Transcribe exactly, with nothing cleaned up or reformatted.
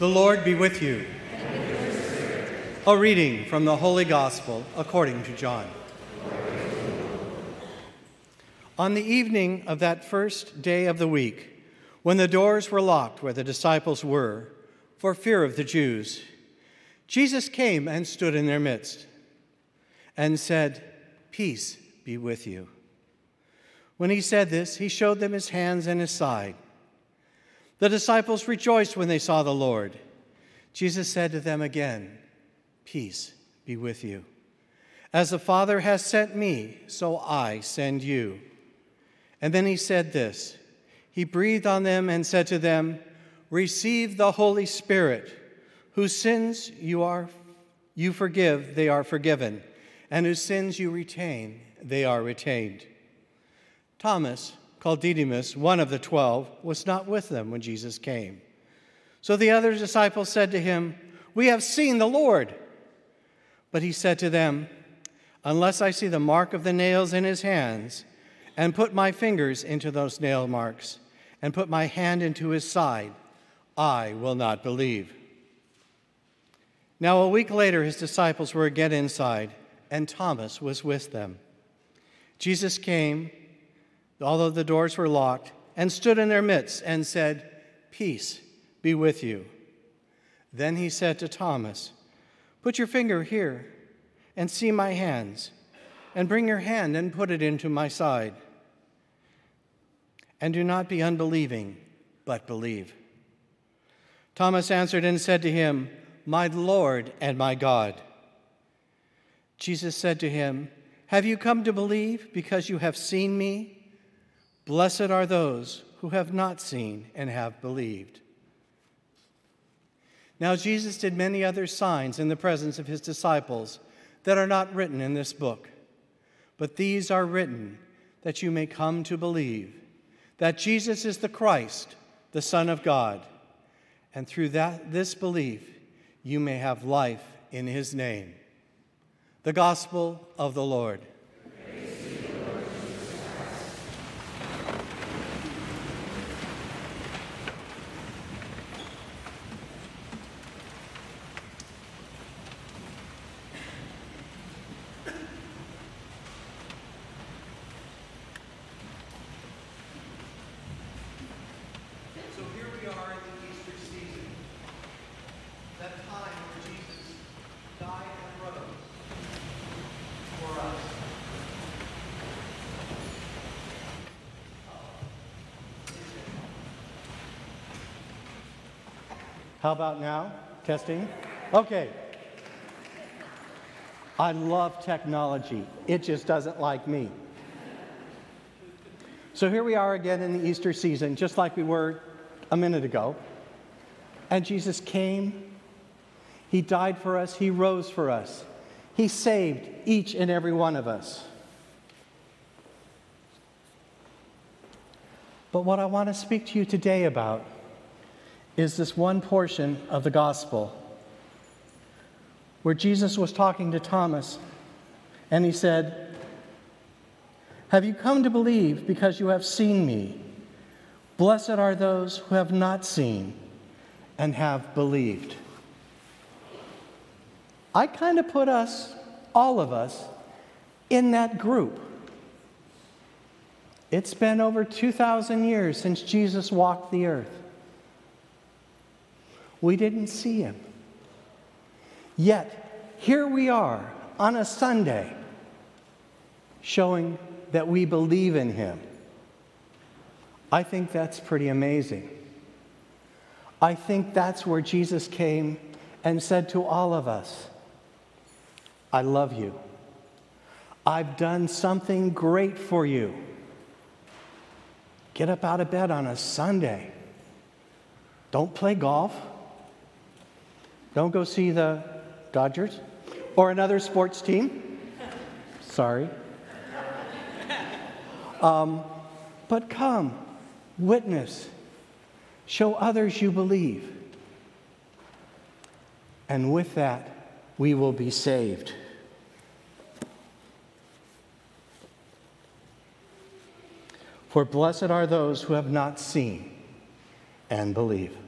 The Lord be with you. A reading from the Holy Gospel according to John. On the evening of that first day of the week, when the doors were locked where the disciples were, for fear of the Jews, Jesus came and stood in their midst and said, "Peace be with you." When he said this, he showed them his hands and his side. The disciples rejoiced when they saw the Lord. Jesus said to them again, "Peace be with you. As the Father has sent me, so I send you." And then he said this. He breathed on them and said to them, "Receive the Holy Spirit. Whose sins you are you forgive, they are forgiven, and whose sins you retain, they are retained." Thomas, called Didymus, one of the twelve, was not with them when Jesus came. So the other disciples said to him, "We have seen the Lord." But he said to them, "Unless I see the mark of the nails in his hands, and put my fingers into those nail marks, and put my hand into his side, I will not believe." Now a week later his disciples were again inside, and Thomas was with them. Jesus came, although the doors were locked, and stood in their midst and said, "Peace be with you." Then he said to Thomas, "Put your finger here and see my hands, and bring your hand and put it into my side. And do not be unbelieving, but believe." Thomas answered and said to him, "My Lord and my God." Jesus said to him, "Have you come to believe because you have seen me? Blessed are those who have not seen and have believed." Now Jesus did many other signs in the presence of his disciples that are not written in this book. But these are written that you may come to believe that Jesus is the Christ, the Son of God, and through that this belief you may have life in his name. The Gospel of the Lord. How about now? Testing? Okay. I love technology. It just doesn't like me. So here we are again in the Easter season, just like we were a minute ago. And Jesus came. He died for us. He rose for us. He saved each and every one of us. But what I want to speak to you today about is this one portion of the gospel where Jesus was talking to Thomas and he said, "Have you come to believe because you have seen me? Blessed are those who have not seen and have believed." I kind of put us, all of us, in that group. It's been over two thousand years since Jesus walked the earth. We didn't see him. Yet, here we are on a Sunday showing that we believe in him. I think that's pretty amazing. I think that's where Jesus came and said to all of us, "I love you. I've done something great for you." Get up out of bed on a Sunday. Don't play golf. Don't go see the Dodgers or another sports team. Sorry. Um, but come, witness, show others you believe. And with that, we will be saved. For blessed are those who have not seen and believe.